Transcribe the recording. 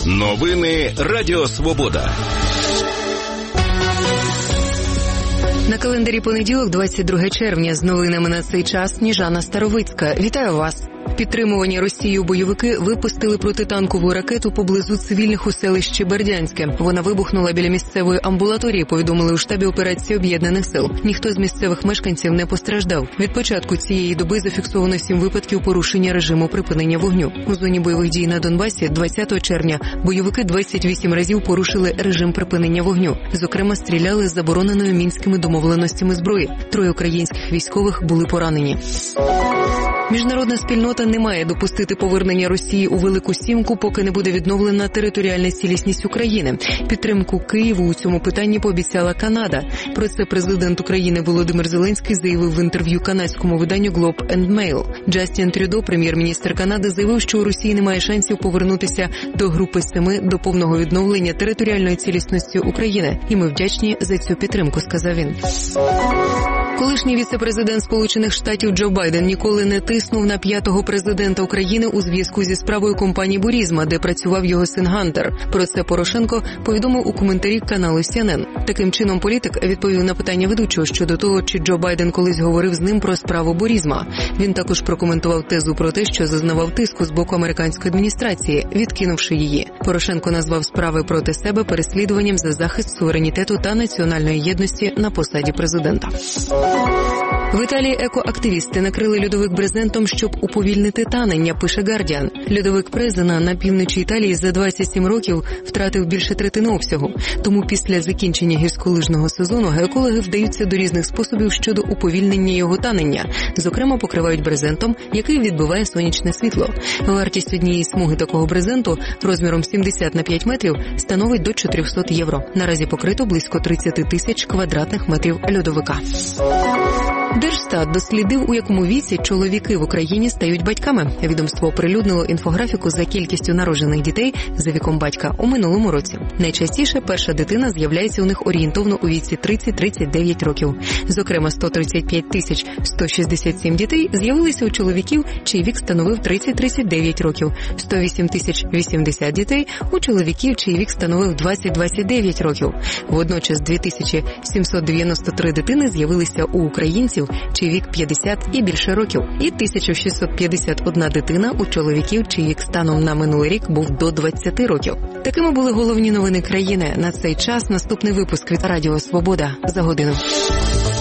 Новини Радіо Свобода. На календарі понеділок, 22 червня. З новинами на цей час Сніжана Старовицька. Вітаю вас. Підтримувані Росією бойовики випустили протитанкову ракету поблизу цивільних у селищі Бердянське. Вона вибухнула біля місцевої амбулаторії, повідомили у штабі операції Об'єднаних сил. Ніхто з місцевих мешканців не постраждав. Від початку цієї доби зафіксовано 7 випадків порушення режиму припинення вогню. У зоні бойових дій на Донбасі 20 червня бойовики 28 разів порушили режим припинення вогню. Зокрема, стріляли з забороненою мінськими домовленостями зброї. 3 українських військових були поранені. Міжнародна спільнота не має допустити повернення Росії у Велику Сімку, поки не буде відновлена територіальна цілісність України. Підтримку Києву у цьому питанні пообіцяла Канада. Про це президент України Володимир Зеленський заявив в інтерв'ю канадському виданню Globe and Mail. Джастін Трюдо, прем'єр-міністр Канади, заявив, що у Росії немає шансів повернутися до групи 7 до повного відновлення територіальної цілісності України. І ми вдячні за цю підтримку, сказав він. Колишній віце-президент Сполучених Штатів Джо Байден ніколи не тиснув на 5-го президента України у зв'язку зі справою компанії «Бурізма», де працював його син Гантер. Про це Порошенко повідомив у коментарі каналу CNN. Таким чином, політик відповів на питання ведучого щодо того, чи Джо Байден колись говорив з ним про справу «Бурізма». Він також прокоментував тезу про те, що зазнавав тиску з боку американської адміністрації, відкинувши її. Порошенко назвав справи проти себе переслідуванням за захист суверенітету та національної єдності на посаді президента. В Італії екоактивісти накрили льодовик брезентом, щоб уповільнити танення, пише Guardian. Льодовик Презена на півночі Італії за 27 років втратив більше третини обсягу. Тому після закінчення гірськолижного сезону геокологи вдаються до різних способів щодо уповільнення його танення. Зокрема, покривають брезентом, який відбиває сонячне світло. Вартість однієї смуги такого брезенту розміром 70 на 5 метрів становить до 400 євро. Наразі покрито близько 30 тисяч квадратних метрів льодовика. Держстат дослідив, у якому віці чоловіки в Україні стають батьками. Відомство оприлюднило інфографіку за кількістю народжених дітей за віком батька у минулому році. Найчастіше перша дитина з'являється у них орієнтовно у віці 30-39 років. Зокрема, 135 тисяч 167 дітей з'явилися у чоловіків, чий вік становив 30-39 років. 108 тисяч 80 дітей у чоловіків, чий вік становив 20-29 років. Водночас 2793 дитини з'явилися у українців, чий вік 50 і більше років, і 1651 дитина у чоловіків, чий вік станом на минулий рік був до 20 років. Такими були головні новини країни. На цей час наступний випуск від Радіо Свобода за годину.